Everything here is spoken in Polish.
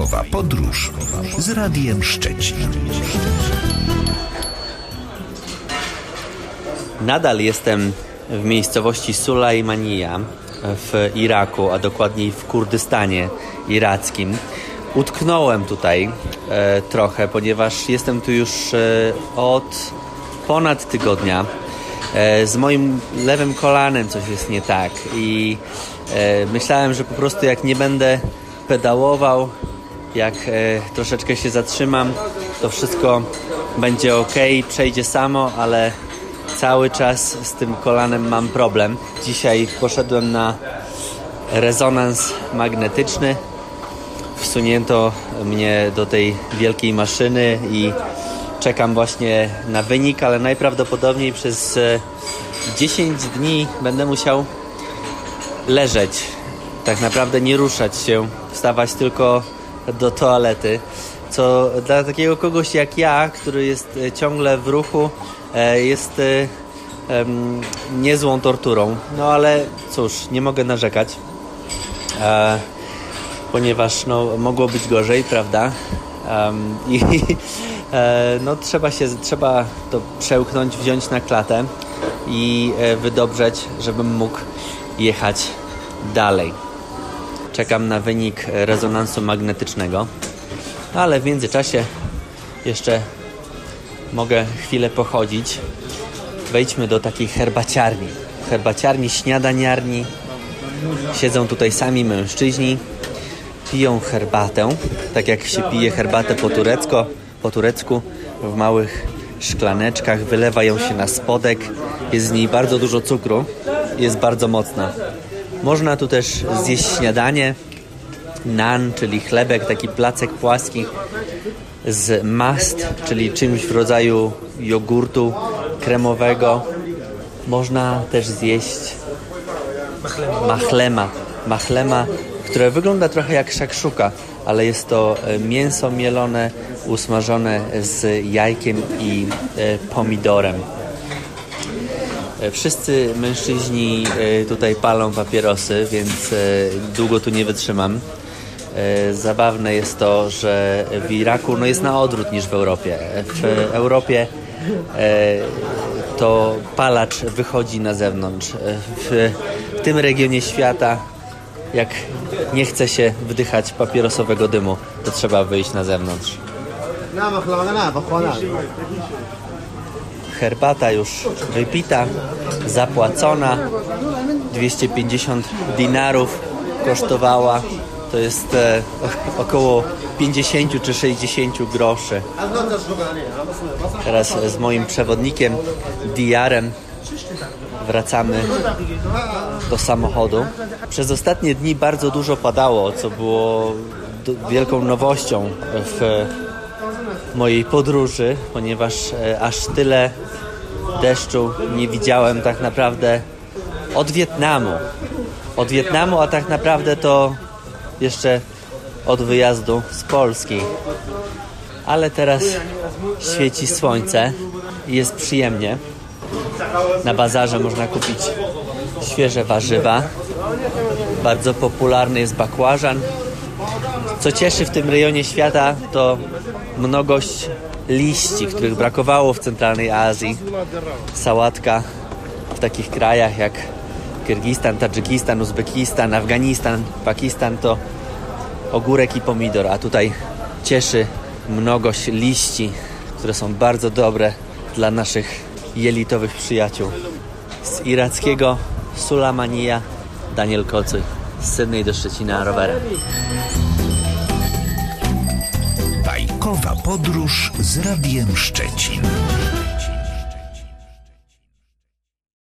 Bajkowa podróż z Radiem Szczecin. Nadal jestem w miejscowości Sulajmania w Iraku, a dokładniej w Kurdystanie irackim. Utknąłem tutaj trochę, ponieważ jestem tu już od ponad tygodnia. Z moim lewym kolanem coś jest nie tak i myślałem, że po prostu jak nie będę pedałował, jak troszeczkę się zatrzymam, to wszystko będzie ok, przejdzie samo, ale cały czas z tym kolanem mam problem. Dzisiaj poszedłem na rezonans magnetyczny. Wsunięto mnie do tej wielkiej maszyny i czekam właśnie na wynik, ale najprawdopodobniej przez 10 dni będę musiał leżeć. Tak naprawdę nie ruszać się, wstawać tylko do toalety, co dla takiego kogoś jak ja, który jest ciągle w ruchu, jest niezłą torturą. No ale cóż, nie mogę narzekać, ponieważ mogło być gorzej, prawda? I trzeba to przełknąć, wziąć na klatę i wydobrzeć, żebym mógł jechać dalej. Czekam na wynik rezonansu magnetycznego, ale w międzyczasie jeszcze mogę chwilę pochodzić. Wejdźmy do takiej herbaciarni, śniadaniarni. Siedzą tutaj sami mężczyźni, piją herbatę, tak jak się pije herbatę po turecku, w małych szklaneczkach, wylewa ją się na spodek, jest z niej bardzo dużo cukru, jest bardzo mocna. Można tu też zjeść śniadanie, nan, czyli chlebek, taki placek płaski z mast, czyli czymś w rodzaju jogurtu kremowego. Można też zjeść machlema, które wygląda trochę jak szakszuka, ale jest to mięso mielone, usmażone z jajkiem i pomidorem. Wszyscy mężczyźni tutaj palą papierosy, więc długo tu nie wytrzymam. Zabawne jest to, że w Iraku jest na odwrót niż w Europie. W Europie to palacz wychodzi na zewnątrz. W tym regionie świata, jak nie chce się wdychać papierosowego dymu, to trzeba wyjść na zewnątrz. Herbata już wypita, zapłacona. 250 dinarów kosztowała. To jest około 50 czy 60 groszy. Teraz z moim przewodnikiem Diyarem wracamy do samochodu. Przez ostatnie dni bardzo dużo padało, co było wielką nowością w mojej podróży, ponieważ aż tyle deszczu nie widziałem tak naprawdę od Wietnamu, a tak naprawdę to jeszcze od wyjazdu z Polski. Ale teraz świeci słońce i jest przyjemnie. Na bazarze można kupić świeże warzywa. Bardzo popularny jest bakłażan. Co cieszy w tym rejonie świata, to mnogość liści, których brakowało w centralnej Azji. Sałatka w takich krajach jak Kirgistan, Tadżykistan, Uzbekistan, Afganistan, Pakistan to ogórek i pomidor, a tutaj cieszy mnogość liści, które są bardzo dobre dla naszych jelitowych przyjaciół. Z irackiego Sulajmania Daniel Kocuj, z Sydney do Szczecina rowerem. Bajkowa podróż z Radiem Szczecin.